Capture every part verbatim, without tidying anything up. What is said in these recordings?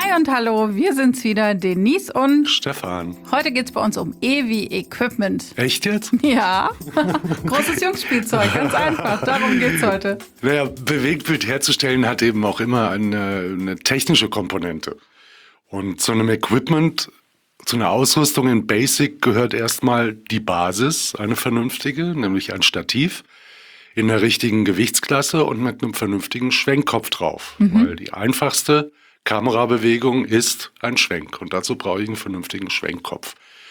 Hi und hallo, wir sind's wieder, Denise und Stefan. Heute geht's bei uns um E wie Equipment. Echt jetzt? Ja, großes Jungsspielzeug, ganz einfach, darum geht's heute. Naja, Bewegtbild herzustellen hat eben auch immer eine, eine technische Komponente. Und zu einem Equipment, zu einer Ausrüstung in Basic gehört erstmal die Basis, eine vernünftige, nämlich ein Stativ in der richtigen Gewichtsklasse und mit einem vernünftigen Schwenkkopf drauf. Mhm. Weil die einfachste Kamerabewegung ist ein Schwenk und dazu brauche ich einen vernünftigen Schwenkkopf.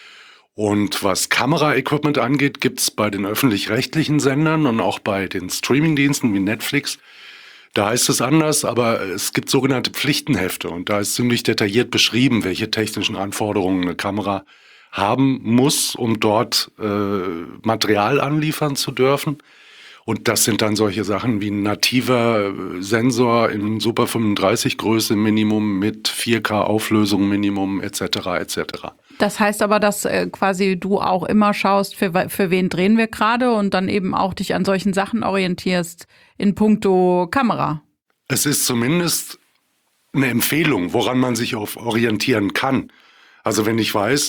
Und was Kameraequipment angeht, gibt es bei den öffentlich-rechtlichen Sendern und auch bei den Streamingdiensten wie Netflix, da heißt es anders, aber es gibt sogenannte Pflichtenhefte und da ist ziemlich detailliert beschrieben, welche technischen Anforderungen eine Kamera haben muss, um dort äh, Material anliefern zu dürfen. Und das sind dann solche Sachen wie ein nativer Sensor in Super fünfunddreißig Größe Minimum mit vier K Auflösung Minimum et cetera et cetera. Das heißt aber, dass äh, quasi du auch immer schaust, für, für wen drehen wir gerade und dann eben auch dich an solchen Sachen orientierst in puncto Kamera. Es ist zumindest eine Empfehlung, woran man sich auch orientieren kann. Also wenn ich weiß,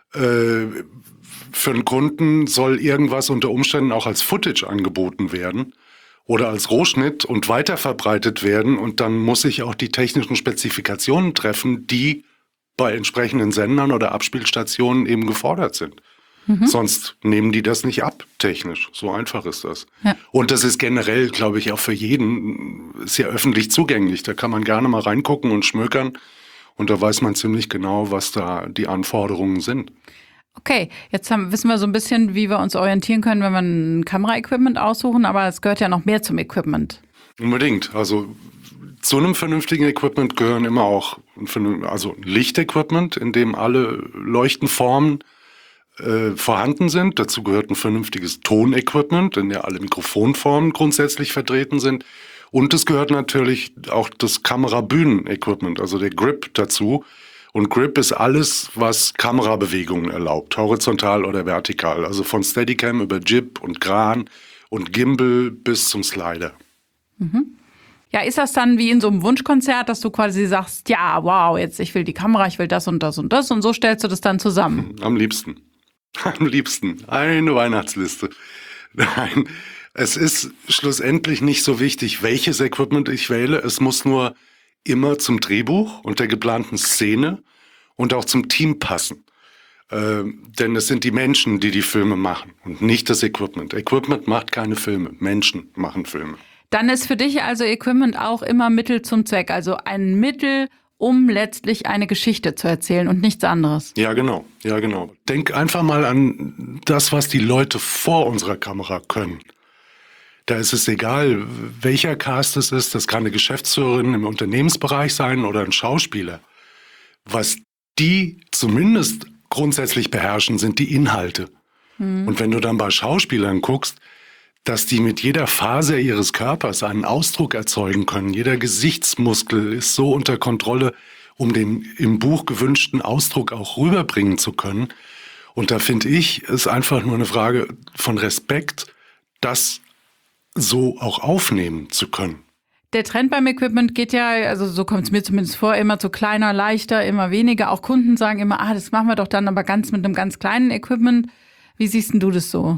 äh, für einen Kunden soll irgendwas unter Umständen auch als Footage angeboten werden oder als Rohschnitt und weiterverbreitet werden. Und dann muss ich auch die technischen Spezifikationen treffen, die bei entsprechenden Sendern oder Abspielstationen eben gefordert sind. Mhm. Sonst nehmen die das nicht ab, technisch. So einfach ist das. Ja. Und das ist generell, glaube ich, auch für jeden sehr öffentlich zugänglich. Da kann man gerne mal reingucken und schmökern. Und da weiß man ziemlich genau, was da die Anforderungen sind. Okay, jetzt haben, wissen wir so ein bisschen, wie wir uns orientieren können, wenn wir ein Kameraequipment aussuchen, aber es gehört ja noch mehr zum Equipment. Unbedingt. Also zu einem vernünftigen Equipment gehören immer auch also Lichtequipment, in dem alle Leuchtenformen äh, vorhanden sind. Dazu gehört ein vernünftiges Tonequipment, in dem alle Mikrofonformen grundsätzlich vertreten sind. Und es gehört natürlich auch das Kamerabühnen-Equipment, also der Grip dazu. Und Grip ist alles, was Kamerabewegungen erlaubt, horizontal oder vertikal. Also von Steadicam über Jib und Kran und Gimbal bis zum Slider. Mhm. Ja, ist das dann wie in so einem Wunschkonzert, dass du quasi sagst, ja, wow, jetzt ich will die Kamera, ich will das und das und das und so stellst du das dann zusammen? Am liebsten. Am liebsten. Eine Weihnachtsliste. Nein, es ist schlussendlich nicht so wichtig, welches Equipment ich wähle. Es muss nur immer zum Drehbuch und der geplanten Szene und auch zum Team passen. Ähm, denn es sind die Menschen, die die Filme machen und nicht das Equipment. Equipment macht keine Filme, Menschen machen Filme. Dann ist für dich also Equipment auch immer Mittel zum Zweck, also ein Mittel, um letztlich eine Geschichte zu erzählen und nichts anderes. Ja, genau, ja, genau. Denk einfach mal an das, was die Leute vor unserer Kamera können. Da ist es egal, welcher Cast es ist. Das kann eine Geschäftsführerin im Unternehmensbereich sein oder ein Schauspieler. Was die zumindest grundsätzlich beherrschen, sind die Inhalte. Mhm. Und wenn du dann bei Schauspielern guckst, dass die mit jeder Faser ihres Körpers einen Ausdruck erzeugen können. Jeder Gesichtsmuskel ist so unter Kontrolle, um den im Buch gewünschten Ausdruck auch rüberbringen zu können. Und da finde ich, ist einfach nur eine Frage von Respekt, das so auch aufnehmen zu können. Der Trend beim Equipment geht ja, also so kommt es mir zumindest vor, immer zu kleiner, leichter, immer weniger. Auch Kunden sagen immer, ah, das machen wir doch dann aber ganz mit einem ganz kleinen Equipment. Wie siehst denn du das so?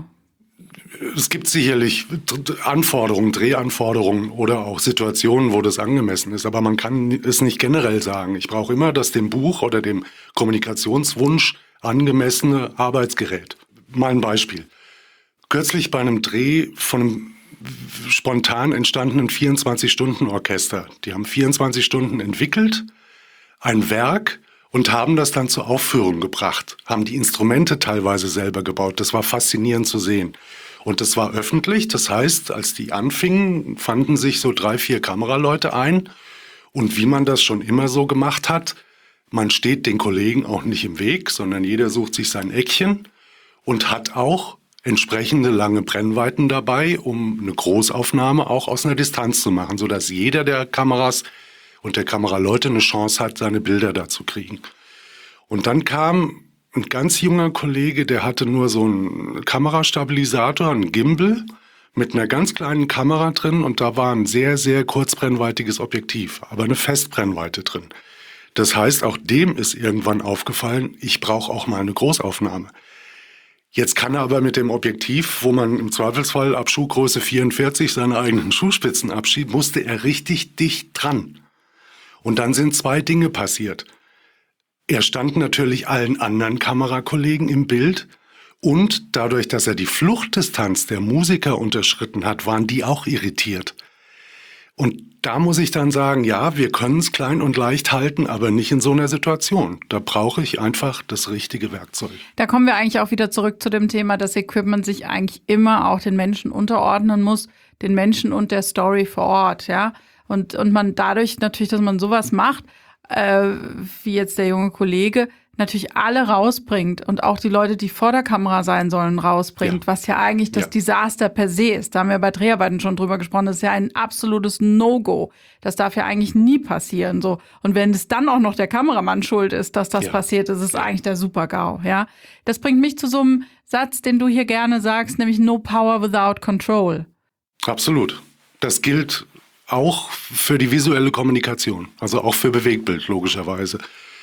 Es gibt sicherlich Anforderungen, Drehanforderungen oder auch Situationen, wo das angemessen ist. Aber man kann es nicht generell sagen. Ich brauche immer das dem Buch oder dem Kommunikationswunsch angemessene Arbeitsgerät. Mal ein Beispiel. Kürzlich bei einem Dreh von einem spontan entstandenen vierundzwanzig-Stunden-Orchester. Die haben vierundzwanzig Stunden entwickelt, ein Werk, und haben das dann zur Aufführung gebracht. Haben die Instrumente teilweise selber gebaut. Das war faszinierend zu sehen. Und das war öffentlich. Das heißt, als die anfingen, fanden sich so drei, vier Kameraleute ein. Und wie man das schon immer so gemacht hat, man steht den Kollegen auch nicht im Weg, sondern jeder sucht sich sein Eckchen und hat auch entsprechende lange Brennweiten dabei, um eine Großaufnahme auch aus einer Distanz zu machen, sodass jeder der Kameras und der Kameraleute eine Chance hat, seine Bilder da zu kriegen. Und dann kam ein ganz junger Kollege, der hatte nur so einen Kamerastabilisator, einen Gimbal mit einer ganz kleinen Kamera drin und da war ein sehr, sehr kurzbrennweitiges Objektiv, aber eine Festbrennweite drin. Das heißt, auch dem ist irgendwann aufgefallen, ich brauche auch mal eine Großaufnahme. Jetzt kann er aber mit dem Objektiv, wo man im Zweifelsfall ab Schuhgröße vierundvierzig seine eigenen Schuhspitzen abschiebt, musste er richtig dicht dran. Und dann sind zwei Dinge passiert. Er stand natürlich allen anderen Kamerakollegen im Bild und dadurch, dass er die Fluchtdistanz der Musiker unterschritten hat, waren die auch irritiert. Und da muss ich dann sagen, ja, wir können es klein und leicht halten, aber nicht in so einer Situation. Da brauche ich einfach das richtige Werkzeug. Da kommen wir eigentlich auch wieder zurück zu dem Thema, dass Equipment sich eigentlich immer auch den Menschen unterordnen muss, den Menschen und der Story vor Ort, ja. Und, und man dadurch natürlich, dass man sowas macht, äh, wie jetzt der junge Kollege, natürlich alle rausbringt und auch die Leute, die vor der Kamera sein sollen, rausbringt, ja. Was ja eigentlich das ja. Desaster per se ist. Da haben wir bei Dreharbeiten schon drüber gesprochen. Das ist ja ein absolutes No-Go. Das darf ja eigentlich nie passieren. So. Und wenn es dann auch noch der Kameramann schuld ist, dass das ja. passiert, ist es eigentlich der Super-GAU. Ja? Das bringt mich zu so einem Satz, den du hier gerne sagst, nämlich No power without control. Absolut. Das gilt auch für die visuelle Kommunikation, also auch für Bewegtbild, logischerweise.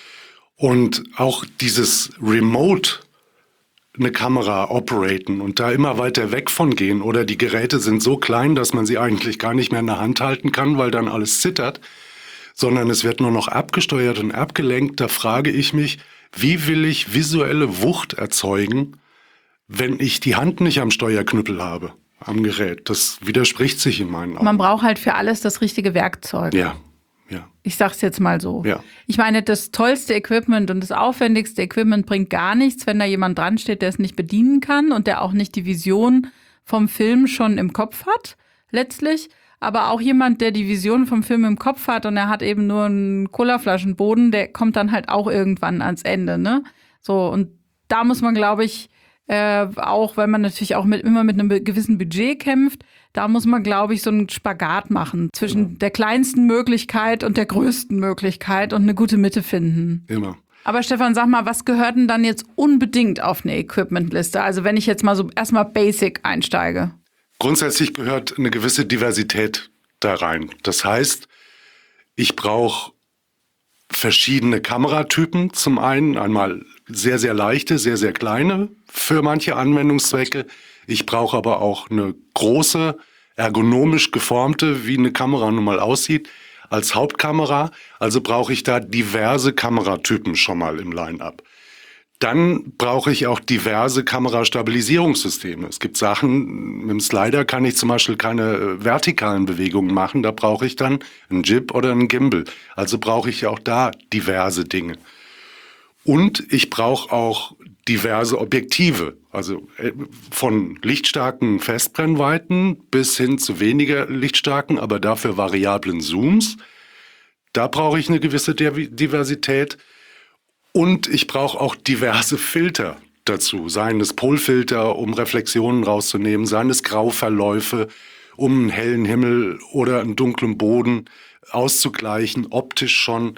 Und auch dieses Remote eine Kamera operaten und da immer weiter weg von gehen oder die Geräte sind so klein, dass man sie eigentlich gar nicht mehr in der Hand halten kann, weil dann alles zittert, sondern es wird nur noch abgesteuert und abgelenkt. Da frage ich mich, wie will ich visuelle Wucht erzeugen, wenn ich die Hand nicht am Steuerknüppel habe, am Gerät? Das widerspricht sich in meinen Augen. Man braucht halt für alles das richtige Werkzeug. Ja. Ja. Ich sag's jetzt mal so. Ja. Ich meine, das tollste Equipment und das aufwendigste Equipment bringt gar nichts, wenn da jemand dran steht, der es nicht bedienen kann und der auch nicht die Vision vom Film schon im Kopf hat, letztlich. Aber auch jemand, der die Vision vom Film im Kopf hat und er hat eben nur einen Colaflaschenboden, der kommt dann halt auch irgendwann ans Ende, ne? So, und da muss man, glaube ich, äh, auch, weil man natürlich auch mit, immer mit einem gewissen Budget kämpft, da muss man, glaube ich, so einen Spagat machen zwischen ja. der kleinsten Möglichkeit und der größten Möglichkeit und eine gute Mitte finden. Immer. Aber Stefan, sag mal, was gehört denn dann jetzt unbedingt auf eine Equipmentliste? Also wenn ich jetzt mal so erstmal basic einsteige. Grundsätzlich gehört eine gewisse Diversität da rein. Das heißt, ich brauche verschiedene Kameratypen. Zum einen einmal sehr, sehr leichte, sehr, sehr kleine für manche Anwendungszwecke. Ich brauche aber auch eine große, ergonomisch geformte, wie eine Kamera nun mal aussieht, als Hauptkamera. Also brauche ich da diverse Kameratypen schon mal im Line-up. Dann brauche ich auch diverse Kamerastabilisierungssysteme. Es gibt Sachen, mit dem Slider kann ich zum Beispiel keine vertikalen Bewegungen machen. Da brauche ich dann einen Jib oder einen Gimbal. Also brauche ich auch da diverse Dinge. Und ich brauche auch diverse Objektive, also von lichtstarken Festbrennweiten bis hin zu weniger lichtstarken, aber dafür variablen Zooms. Da brauche ich eine gewisse Diversität. Und ich brauche auch diverse Filter dazu, seien es Polfilter, um Reflexionen rauszunehmen, seien es Grauverläufe, um einen hellen Himmel oder einen dunklen Boden auszugleichen, optisch schon.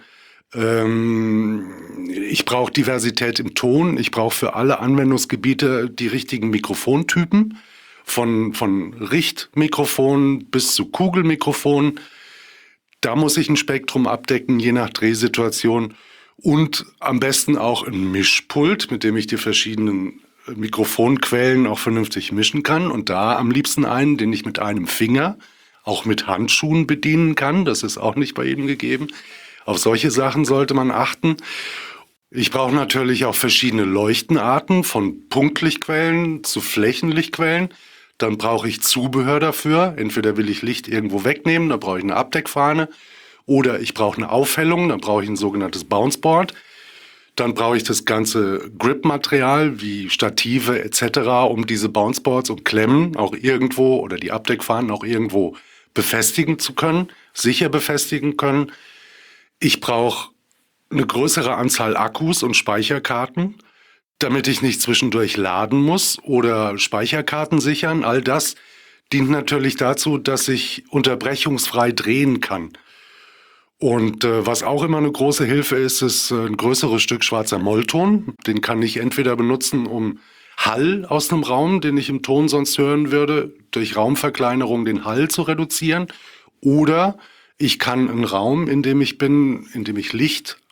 Ich brauche Diversität im Ton. Ich brauche für alle Anwendungsgebiete die richtigen Mikrofontypen. Von, von Richtmikrofonen bis zu Kugelmikrofonen. Da muss ich ein Spektrum abdecken, je nach Drehsituation. Und am besten auch ein Mischpult, mit dem ich die verschiedenen Mikrofonquellen auch vernünftig mischen kann. Und da am liebsten einen, den ich mit einem Finger, auch mit Handschuhen bedienen kann. Das ist auch nicht bei jedem gegeben. Auf solche Sachen sollte man achten. Ich brauche natürlich auch verschiedene Leuchtenarten, von Punktlichtquellen zu Flächenlichtquellen. Dann brauche ich Zubehör dafür. Entweder will ich Licht irgendwo wegnehmen, dann brauche ich eine Abdeckfahne. Oder ich brauche eine Aufhellung, dann brauche ich ein sogenanntes Bounceboard. Dann brauche ich das ganze Grip-Material wie Stative et cetera, um diese Bounceboards und Klemmen auch irgendwo oder die Abdeckfahnen auch irgendwo befestigen zu können, sicher befestigen können. Ich brauche eine größere Anzahl Akkus und Speicherkarten, damit ich nicht zwischendurch laden muss oder Speicherkarten sichern. All das dient natürlich dazu, dass ich unterbrechungsfrei drehen kann. Und äh, was auch immer eine große Hilfe ist, ist äh, ein größeres Stück schwarzer Mollton. Den kann ich entweder benutzen, um Hall aus einem Raum, den ich im Ton sonst hören würde, durch Raumverkleinerung den Hall zu reduzieren. Oder ich kann einen Raum, in dem ich bin, in dem ich Licht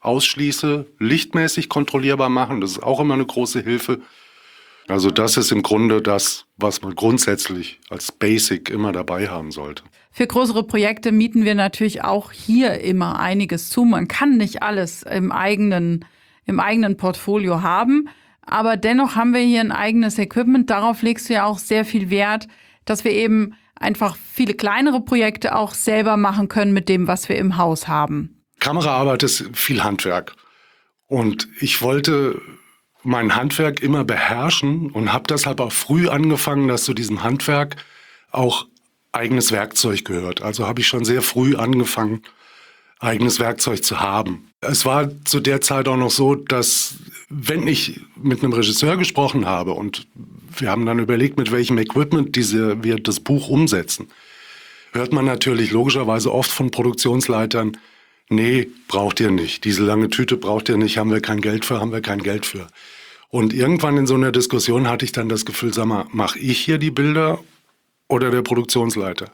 ausschließe, lichtmäßig kontrollierbar machen. Das ist auch immer eine große Hilfe. Also das ist im Grunde das, was man grundsätzlich als Basic immer dabei haben sollte. Für größere Projekte mieten wir natürlich auch hier immer einiges zu. Man kann nicht alles im eigenen, im eigenen Portfolio haben, aber dennoch haben wir hier ein eigenes Equipment. Darauf legst du ja auch sehr viel Wert, dass wir eben einfach viele kleinere Projekte auch selber machen können mit dem, was wir im Haus haben. Kameraarbeit ist viel Handwerk. Und ich wollte mein Handwerk immer beherrschen und habe deshalb auch früh angefangen, dass zu diesem Handwerk auch eigenes Werkzeug gehört. Also habe ich schon sehr früh angefangen, eigenes Werkzeug zu haben. Es war zu der Zeit auch noch so, dass wenn ich mit einem Regisseur gesprochen habe und wir haben dann überlegt, mit welchem Equipment diese, wir das Buch umsetzen, hört man natürlich logischerweise oft von Produktionsleitern, nee, braucht ihr nicht. Diese lange Tüte braucht ihr nicht, haben wir kein Geld für, haben wir kein Geld für. Und irgendwann in so einer Diskussion hatte ich dann das Gefühl, sag mal, mache ich hier die Bilder oder der Produktionsleiter?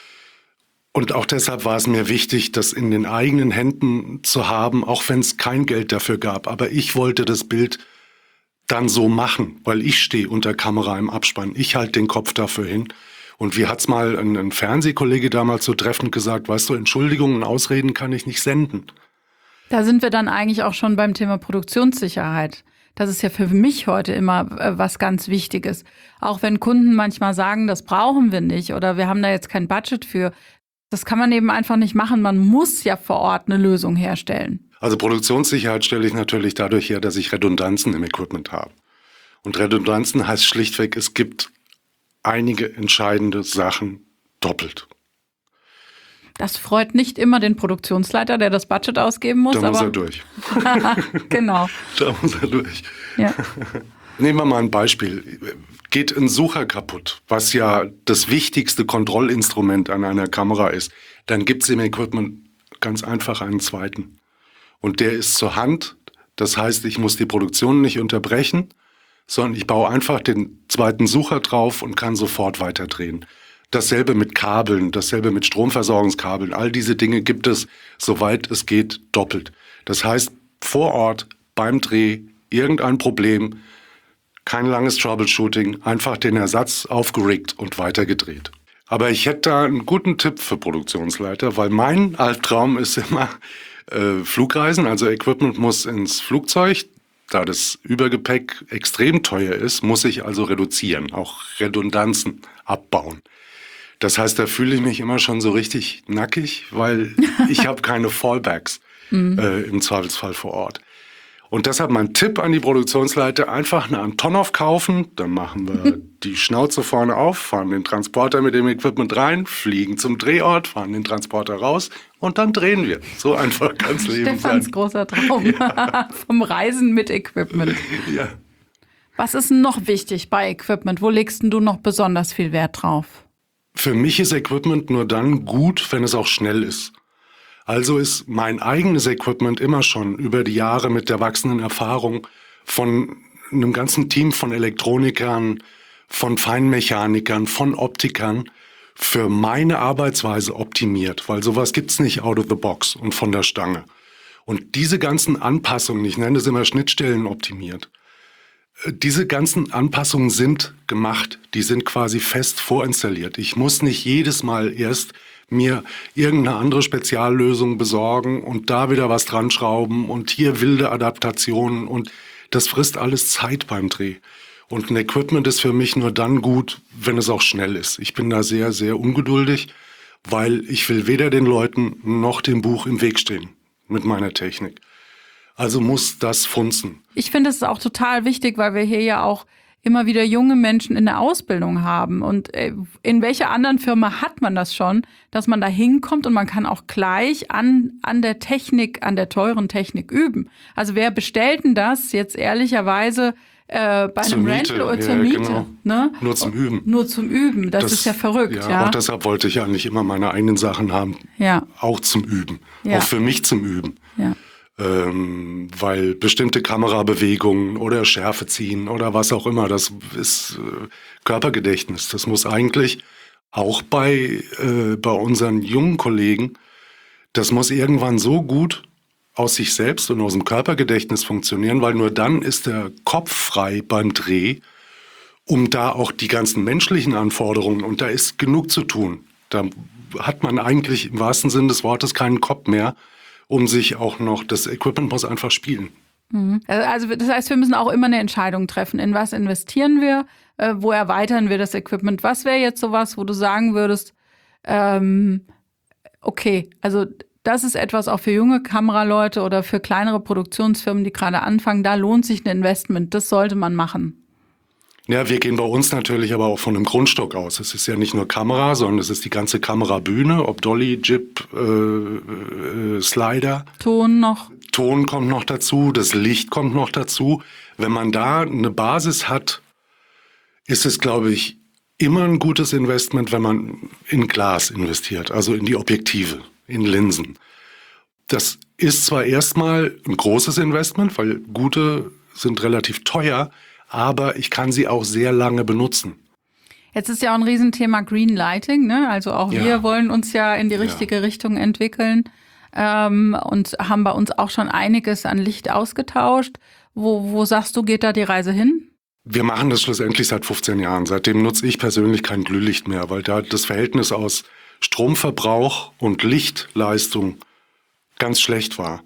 Und auch deshalb war es mir wichtig, das in den eigenen Händen zu haben, auch wenn es kein Geld dafür gab. Aber ich wollte das Bild dann so machen, weil ich stehe unter Kamera im Abspann. Ich halte den Kopf dafür hin. Und wie hat's mal ein, ein Fernsehkollege damals so treffend gesagt, weißt du, Entschuldigungen, Ausreden kann ich nicht senden. Da sind wir dann eigentlich auch schon beim Thema Produktionssicherheit. Das ist ja für mich heute immer äh, was ganz Wichtiges. Auch wenn Kunden manchmal sagen, das brauchen wir nicht oder wir haben da jetzt kein Budget für. Das kann man eben einfach nicht machen. Man muss ja vor Ort eine Lösung herstellen. Also Produktionssicherheit stelle ich natürlich dadurch her, dass ich Redundanzen im Equipment habe. Und Redundanzen heißt schlichtweg, es gibt einige entscheidende Sachen doppelt. Das freut nicht immer den Produktionsleiter, der das Budget ausgeben muss. Da muss aber er durch. Genau. Da muss er durch. Ja. Nehmen wir mal ein Beispiel. Geht ein Sucher kaputt, was ja das wichtigste Kontrollinstrument an einer Kamera ist, dann gibt es im Equipment ganz einfach einen zweiten. Und der ist zur Hand. Das heißt, ich muss die Produktion nicht unterbrechen, sondern ich baue einfach den zweiten Sucher drauf und kann sofort weiterdrehen. Dasselbe mit Kabeln, dasselbe mit Stromversorgungskabeln. All diese Dinge gibt es, soweit es geht, doppelt. Das heißt, vor Ort, beim Dreh, irgendein Problem, kein langes Troubleshooting, einfach den Ersatz aufgeregt und weitergedreht. Aber ich hätte da einen guten Tipp für Produktionsleiter, weil mein Albtraum ist immer äh, Flugreisen, also Equipment muss ins Flugzeug. Da das Übergepäck extrem teuer ist, muss ich also reduzieren, auch Redundanzen abbauen. Das heißt, da fühle ich mich immer schon so richtig nackig, weil ich habe keine Fallbacks äh, im Zweifelsfall vor Ort. Und deshalb mein Tipp an die Produktionsleiter, einfach eine Antonov kaufen, dann machen wir die Schnauze vorne auf, fahren den Transporter mit dem Equipment rein, fliegen zum Drehort, fahren den Transporter raus und dann drehen wir. So einfach kann's Leben sein. Stefans großer Traum ja. Vom Reisen mit Equipment. Ja. Was ist denn noch wichtig bei Equipment? Wo legst du noch besonders viel Wert drauf? Für mich ist Equipment nur dann gut, wenn es auch schnell ist. Also ist mein eigenes Equipment immer schon über die Jahre mit der wachsenden Erfahrung von einem ganzen Team von Elektronikern, von Feinmechanikern, von Optikern für meine Arbeitsweise optimiert, weil sowas gibt's nicht out of the box und von der Stange. Und diese ganzen Anpassungen, ich nenne es immer Schnittstellen optimiert, diese ganzen Anpassungen sind gemacht, die sind quasi fest vorinstalliert. Ich muss nicht jedes Mal erst mir irgendeine andere Speziallösung besorgen und da wieder was dran schrauben und hier wilde Adaptationen und das frisst alles Zeit beim Dreh. Und ein Equipment ist für mich nur dann gut, wenn es auch schnell ist. Ich bin da sehr, sehr ungeduldig, weil ich will weder den Leuten noch dem Buch im Weg stehen mit meiner Technik. Also muss das funzen. Ich finde es auch total wichtig, weil wir hier ja auch immer wieder junge Menschen in der Ausbildung haben. Und in welcher anderen Firma hat man das schon, dass man da hinkommt und man kann auch gleich an, an der Technik, an der teuren Technik üben? Also wer bestellt denn das jetzt ehrlicherweise äh, bei zur einem Miete. Rental oder Ja, zur Miete? Genau. Ne? Nur zum Üben. Nur zum Üben, das, das ist ja verrückt. Ja, ja, auch deshalb wollte ich eigentlich immer meine eigenen Sachen haben, ja. Auch zum Üben, Ja. auch für mich zum Üben. Ja. Ähm, weil bestimmte Kamerabewegungen oder Schärfe ziehen oder was auch immer, das ist äh, Körpergedächtnis. Das muss eigentlich auch bei, äh, bei unseren jungen Kollegen, das muss irgendwann so gut aus sich selbst und aus dem Körpergedächtnis funktionieren, weil nur dann ist der Kopf frei beim Dreh, um da auch die ganzen menschlichen Anforderungen, und da ist genug zu tun. Da hat man eigentlich im wahrsten Sinne des Wortes keinen Kopf mehr, um sich auch noch, das Equipment muss einfach spielen. Also das heißt, wir müssen auch immer eine Entscheidung treffen. In was investieren wir? Äh, wo erweitern wir das Equipment? Was wäre jetzt sowas, wo du sagen würdest, ähm, okay, also das ist etwas auch für junge Kameraleute oder für kleinere Produktionsfirmen, die gerade anfangen, da lohnt sich ein Investment, das sollte man machen. Ja, wir gehen bei uns natürlich aber auch von einem Grundstock aus. Es ist ja nicht nur Kamera, sondern es ist die ganze Kamerabühne, ob Dolly, Jib, äh, äh, Slider. Ton noch. Ton kommt noch dazu, das Licht kommt noch dazu. Wenn man da eine Basis hat, ist es, glaube ich, immer ein gutes Investment, wenn man in Glas investiert, also in die Objektive, in Linsen. Das ist zwar erstmal ein großes Investment, weil gute sind relativ teuer, aber ich kann sie auch sehr lange benutzen. Jetzt ist ja auch ein Riesenthema Green Lighting, ne? Also auch Ja. wir wollen uns ja in die richtige ja. Richtung entwickeln ähm, und haben bei uns auch schon einiges an Licht ausgetauscht. Wo, wo sagst du, geht da die Reise hin? Wir machen das schlussendlich seit fünfzehn Jahren. Seitdem nutze ich persönlich kein Glühlicht mehr, weil da das Verhältnis aus Stromverbrauch und Lichtleistung ganz schlecht war.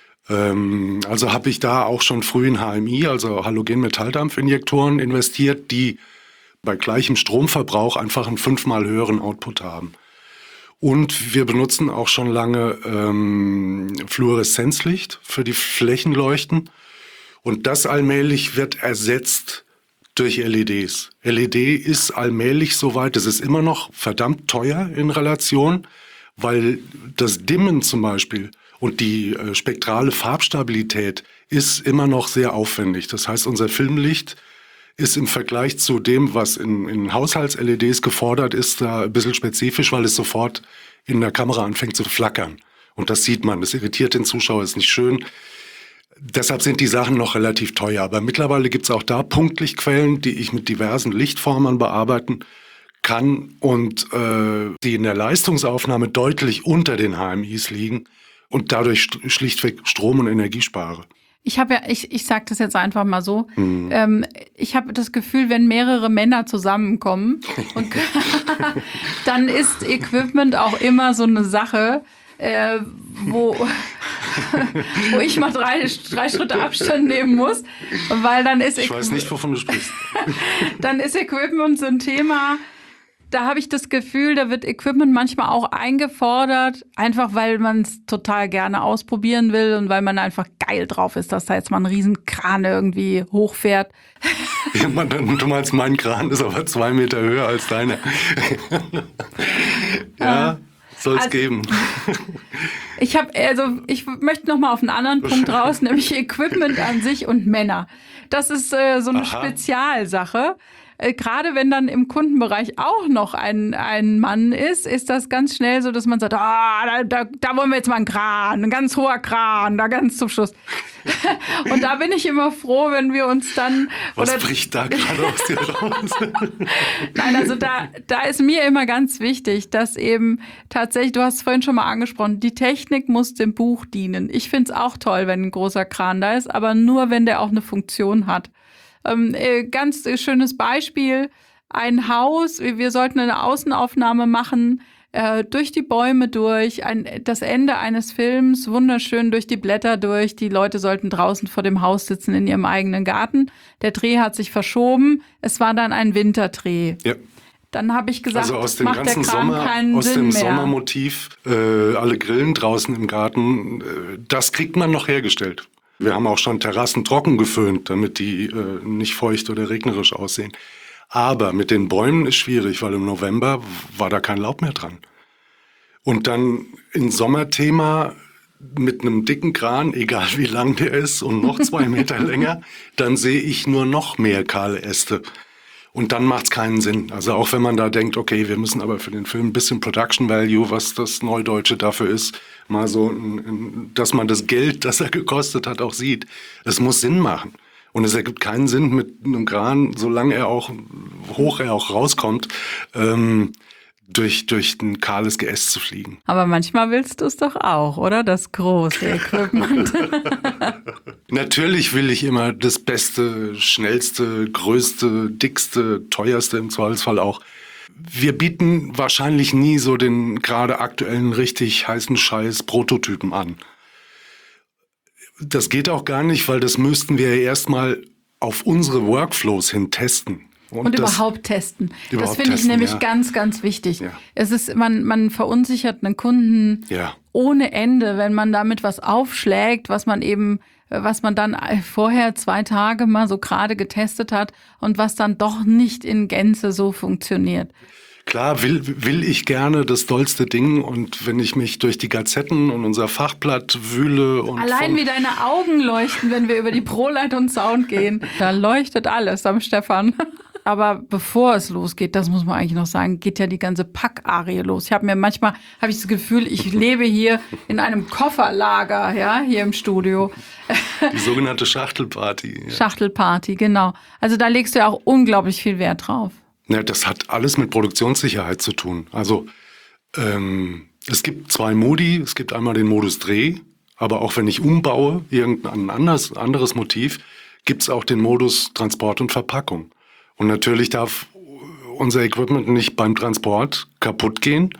Also habe ich da auch schon früh in H M I, also Halogen-Metalldampfinjektoren, investiert, die bei gleichem Stromverbrauch einfach einen fünfmal höheren Output haben. Und wir benutzen auch schon lange ähm, Fluoreszenzlicht für die Flächenleuchten. Und das allmählich wird ersetzt durch L E Ds. L E D ist allmählich soweit, es ist immer noch verdammt teuer in Relation, weil das Dimmen zum Beispiel und die äh, spektrale Farbstabilität ist immer noch sehr aufwendig. Das heißt, unser Filmlicht ist im Vergleich zu dem, was in, in Haushalts-L E Ds gefordert ist, da ein bisschen spezifisch, weil es sofort in der Kamera anfängt zu flackern. Und das sieht man, das irritiert den Zuschauer, ist nicht schön. Deshalb sind die Sachen noch relativ teuer. Aber mittlerweile gibt es auch da Punktlichtquellen, die ich mit diversen Lichtformern bearbeiten kann und äh, die in der Leistungsaufnahme deutlich unter den H M Is liegen. Und dadurch schlichtweg Strom und Energie spare. Ich habe ja, ich, ich sage das jetzt einfach mal so, mhm. ähm, ich habe das Gefühl, wenn mehrere Männer zusammenkommen, und dann ist Equipment auch immer so eine Sache, äh, wo, wo ich mal drei, drei Schritte Abstand nehmen muss, weil dann ist... Ich weiß nicht, wovon du sprichst. Dann ist Equipment so ein Thema... Da habe ich das Gefühl, da wird Equipment manchmal auch eingefordert, einfach weil man es total gerne ausprobieren will und weil man einfach geil drauf ist, dass da jetzt mal ein Riesenkran irgendwie hochfährt. Ja, man, du meinst, mein Kran ist aber zwei Meter höher als deiner. Ja, soll es also, geben. Ich habe, also ich möchte noch mal auf einen anderen Punkt raus, nämlich Equipment an sich und Männer. Das ist äh, so eine Aha. Spezialsache. Gerade wenn dann im Kundenbereich auch noch ein, ein Mann ist, ist das ganz schnell so, dass man sagt, ah, da, da, da wollen wir jetzt mal einen Kran, ein ganz hoher Kran, da ganz zum Schluss. Und da bin ich immer froh, wenn wir uns dann... Was oder, bricht da gerade aus dir raus? Nein, also da, da ist mir immer ganz wichtig, dass eben tatsächlich, du hast es vorhin schon mal angesprochen, die Technik muss dem Buch dienen. Ich finde es auch toll, wenn ein großer Kran da ist, aber nur, wenn der auch eine Funktion hat. Ähm, äh, ganz äh, schönes Beispiel, ein Haus, wir sollten eine Außenaufnahme machen, äh, durch die Bäume durch, ein, das Ende eines Films, wunderschön durch die Blätter durch, die Leute sollten draußen vor dem Haus sitzen in ihrem eigenen Garten. Der Dreh hat sich verschoben, es war dann ein Winterdreh. Ja. Dann habe ich gesagt, also aus dem macht ganzen der Kran Sommer, keinen aus Sinn dem mehr. Sommermotiv, äh, alle Grillen draußen im Garten, äh, das kriegt man noch hergestellt. Wir haben auch schon Terrassen trocken geföhnt, damit die äh, nicht feucht oder regnerisch aussehen. Aber mit den Bäumen ist schwierig, weil im November war da kein Laub mehr dran. Und dann ein Sommerthema mit einem dicken Kran, egal wie lang der ist und noch zwei Meter länger, dann sehe ich nur noch mehr kahle Äste. Und dann macht es keinen Sinn. Also auch wenn man da denkt, okay, wir müssen aber für den Film ein bisschen Production Value, was das Neudeutsche dafür ist, mal so, dass man das Geld, das er gekostet hat, auch sieht. Es muss Sinn machen. Und es ergibt keinen Sinn mit einem Kran, solange er auch, hoch er auch rauskommt, ähm, durch, durch ein kahles Geäst zu fliegen. Aber manchmal willst du es doch auch, oder? Das große Equipment. Natürlich will ich immer das Beste, Schnellste, Größte, Dickste, Teuerste im Zweifelsfall auch. Wir bieten wahrscheinlich nie so den gerade aktuellen richtig heißen Scheiß Prototypen an. Das geht auch gar nicht, weil das müssten wir ja erstmal auf unsere Workflows hin testen. Und, und das, überhaupt testen. Überhaupt das finde ich testen, nämlich ja. ganz, ganz wichtig. Ja. Es ist, man, man verunsichert einen Kunden ja. ohne Ende, wenn man damit was aufschlägt, was man eben, was man dann vorher zwei Tage mal so gerade getestet hat und was dann doch nicht in Gänze so funktioniert. Klar will, will ich gerne das dollste Ding und wenn ich mich durch die Gazetten und unser Fachblatt wühle und allein wie deine Augen leuchten, wenn wir über die ProLight und Sound gehen, da leuchtet alles am Stefan. Aber bevor es losgeht, das muss man eigentlich noch sagen, geht ja die ganze Packarie los. Ich habe mir manchmal, habe ich das Gefühl, ich lebe hier in einem Kofferlager, ja, hier im Studio. Die sogenannte Schachtelparty. Ja. Schachtelparty, genau. Also da legst du ja auch unglaublich viel Wert drauf. Ja, das hat alles mit Produktionssicherheit zu tun. Also ähm, es gibt zwei Modi. Es gibt einmal den Modus Dreh, aber auch wenn ich umbaue, irgendein anderes, anderes Motiv, gibt es auch den Modus Transport und Verpackung. Und natürlich darf unser Equipment nicht beim Transport kaputt gehen.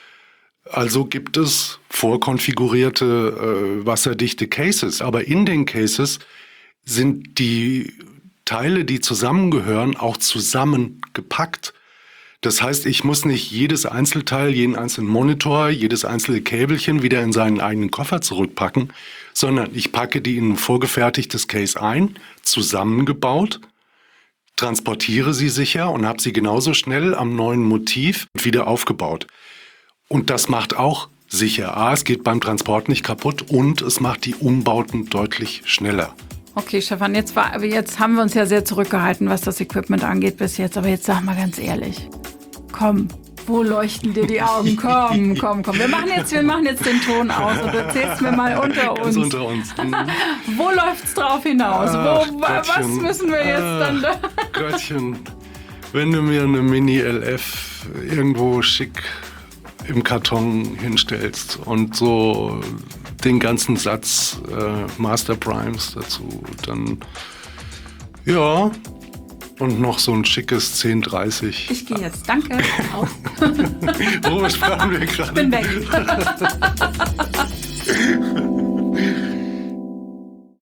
Also gibt es vorkonfigurierte äh, wasserdichte Cases. Aber in den Cases sind die Teile, die zusammengehören, auch zusammengepackt. Das heißt, ich muss nicht jedes Einzelteil, jeden einzelnen Monitor, jedes einzelne Käbelchen wieder in seinen eigenen Koffer zurückpacken, sondern ich packe die in ein vorgefertigtes Case ein, zusammengebaut, transportiere sie sicher und habe sie genauso schnell am neuen Motiv wieder aufgebaut. Und das macht auch sicher. A, es geht beim Transport nicht kaputt und es macht die Umbauten deutlich schneller. Okay, Stefan, jetzt, war, jetzt haben wir uns ja sehr zurückgehalten, was das Equipment angeht bis jetzt. Aber jetzt sag mal ganz ehrlich, komm, wo leuchten dir die Augen? Komm, komm, komm. Wir machen jetzt, wir machen jetzt den Ton aus und erzähl's mir mal unter uns. Ganz unter uns. Mhm. Wo läuft's drauf hinaus? Ach, wo, was müssen wir jetzt Ach, dann da? Göttchen, wenn du mir eine Mini-L F irgendwo schick im Karton hinstellst und so den ganzen Satz äh, Master Primes dazu, dann ja, und noch so ein schickes zehn dreißig. Ich gehe jetzt, danke. Auf. Worüber sprachen wir gerade? Ich bin weg.